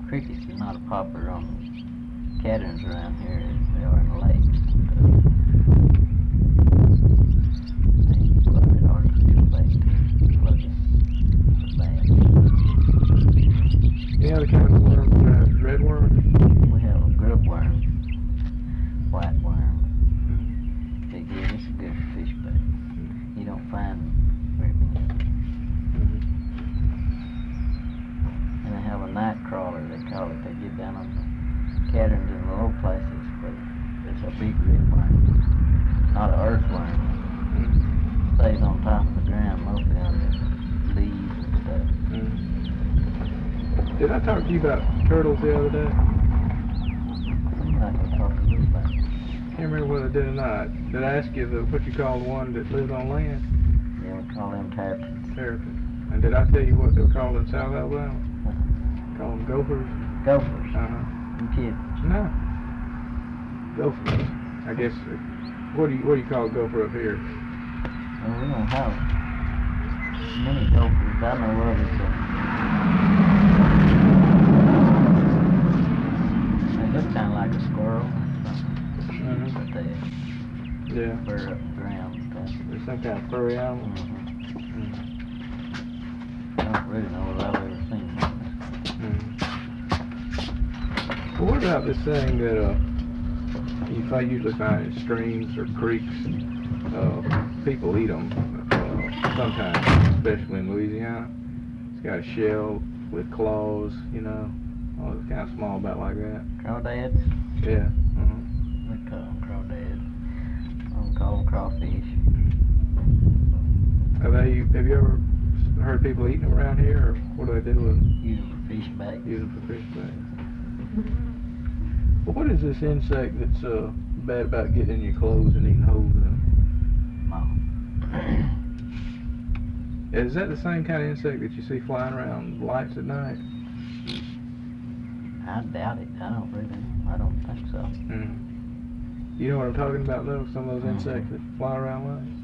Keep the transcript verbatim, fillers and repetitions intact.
crickets are not as popular on caterns around here as they are in the lakes. They plug it artificial bait, plug it bad. Any other kind of worm besides redworm? We have a grub worm, white worm. They give us a good fish bait. You don't find them very many. And they have a night crawler, they call it. They get down on the caterns in the low places, but it's a big red worm, not an earthworm. Stays on top of the ground, mostly on the leaves and stuff. Did I talk to you about turtles the other day? I'm not going to talk to you about it. Can't remember whether I did or not. Did I ask you the, what you call the one that lives on land? Yeah, we call them terrapins. Terrapin. And did I tell you what they were called in South Alabama? Call them gophers. Gophers. Uh-huh. You kidding? No. Gophers. I guess. uh, What do you what do you call a gopher up here? Well, we don't have many gophers. I know of it. They look kind of like a squirrel. Mhm. But they Yeah. fur up the ground and stuff. There's some kind of furry animal. Mhm. Mm. I don't really know what I've ever seen. Mm. Well, what about this thing that uh, you fi- usually find in streams or creeks? Uh, people eat them uh, sometimes, especially in Louisiana. It's got a shell with claws, you know. Oh, it's kind of small, about like that. Crawdads? Yeah. Uh-huh. We call them crawdads. I don't call them crawfish. Have they? Have you ever heard people eating them around here, or what do they do with them? Use them for fish bait. Use them for fish bait. Well, what is this insect that's uh, bad about getting in your clothes and eating holes in them? Is that the same kind of insect that you see flying around lights at night? I doubt it. I don't really. I don't think so. Mm. You know what I'm talking about, though? Some of those Mhm. insects that fly around lights?